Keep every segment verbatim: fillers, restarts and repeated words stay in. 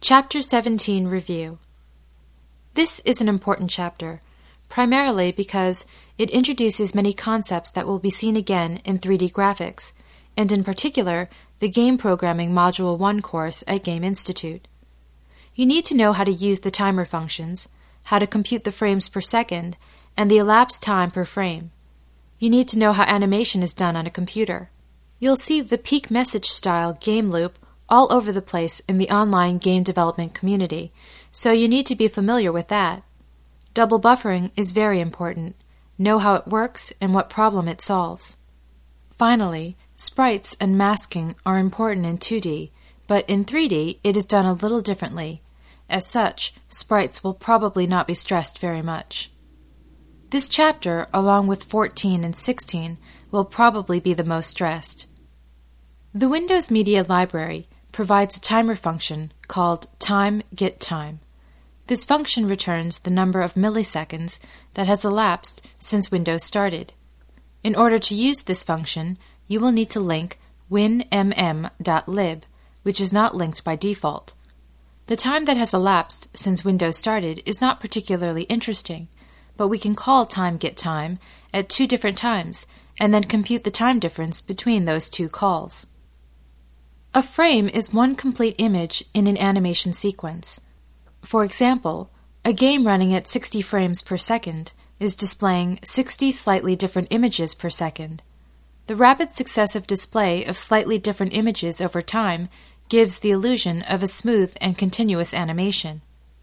Chapter seventeen Review. This is an important chapter, primarily because it introduces many concepts that will be seen again in three D graphics, and in particular, the Game Programming Module one course at Game Institute. You need to know how to use the timer functions, how to compute the frames per second, and the elapsed time per frame. You need to know how animation is done on a computer. You'll see the peak message style game loop all over the place in the online game development community, so you need to be familiar with that. Double buffering is very important. Know how it works and what problem it solves. Finally, sprites and masking are important in two D, but in three D it is done a little differently. As such, sprites will probably not be stressed very much. This chapter, along with fourteen and sixteen, will probably be the most stressed. The Windows Media Library provides a timer function called timeGetTime. This function returns the number of milliseconds that has elapsed since Windows started. In order to use this function, you will need to link winmm.lib, which is not linked by default. The time that has elapsed since Windows started is not particularly interesting, but we can call timeGetTime at two different times and then compute the time difference between those two calls. A frame is one complete image in an animation sequence. For example, a game running at sixty frames per second is displaying sixty slightly different images per second. The rapid successive display of slightly different images over time gives the illusion of a smooth and continuous animation.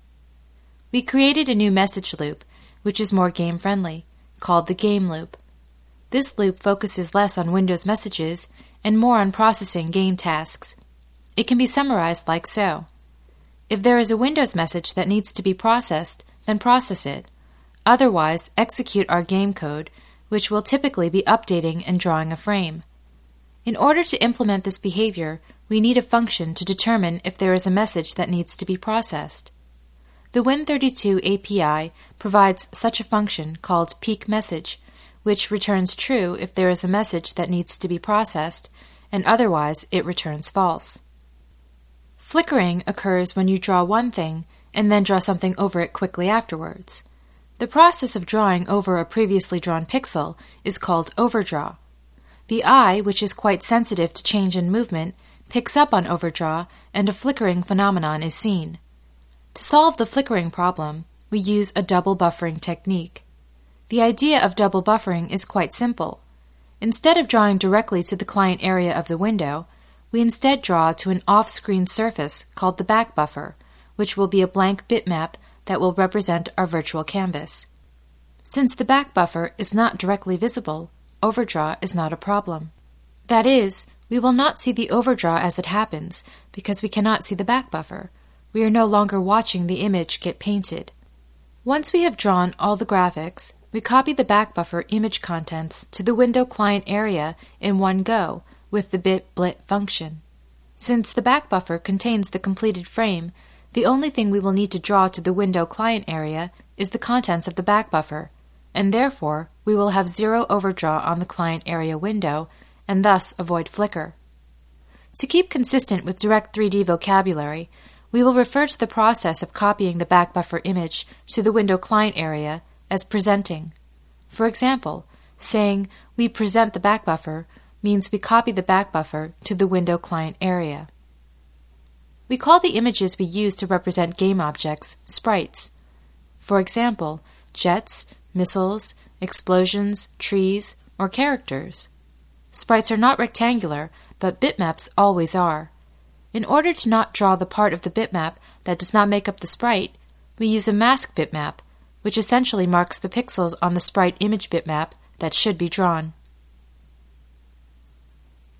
We created a new message loop, which is more game-friendly, called the game loop. This loop focuses less on Windows messages and more on processing game tasks. It can be summarized like so. If there is a Windows message that needs to be processed, then process it. Otherwise, execute our game code, which will typically be updating and drawing a frame. In order to implement this behavior, we need a function to determine if there is a message that needs to be processed. The Win thirty-two A P I provides such a function called peakMessage, which returns true if there is a message that needs to be processed, and otherwise it returns false. Flickering occurs when you draw one thing and then draw something over it quickly afterwards. The process of drawing over a previously drawn pixel is called overdraw. The eye, which is quite sensitive to change in movement, picks up on overdraw, and a flickering phenomenon is seen. To solve the flickering problem, we use a double buffering technique. The idea of double buffering is quite simple. Instead of drawing directly to the client area of the window, we instead draw to an off-screen surface called the back buffer, which will be a blank bitmap that will represent our virtual canvas. Since the back buffer is not directly visible, overdraw is not a problem. That is, we will not see the overdraw as it happens because we cannot see the back buffer. We are no longer watching the image get painted. Once we have drawn all the graphics, we copy the back buffer image contents to the window client area in one go with the bit.blit function. Since the back buffer contains the completed frame, the only thing we will need to draw to the window client area is the contents of the back buffer, and therefore we will have zero overdraw on the client area window and thus avoid flicker. To keep consistent with Direct three D vocabulary, we will refer to the process of copying the back buffer image to the window client area as presenting. For example, saying we present the back buffer means we copy the back buffer to the window client area. We call the images we use to represent game objects sprites. For example, jets, missiles, explosions, trees, or characters. Sprites are not rectangular, but bitmaps always are. In order to not draw the part of the bitmap that does not make up the sprite, we use a mask bitmap, which essentially marks the pixels on the sprite image bitmap that should be drawn.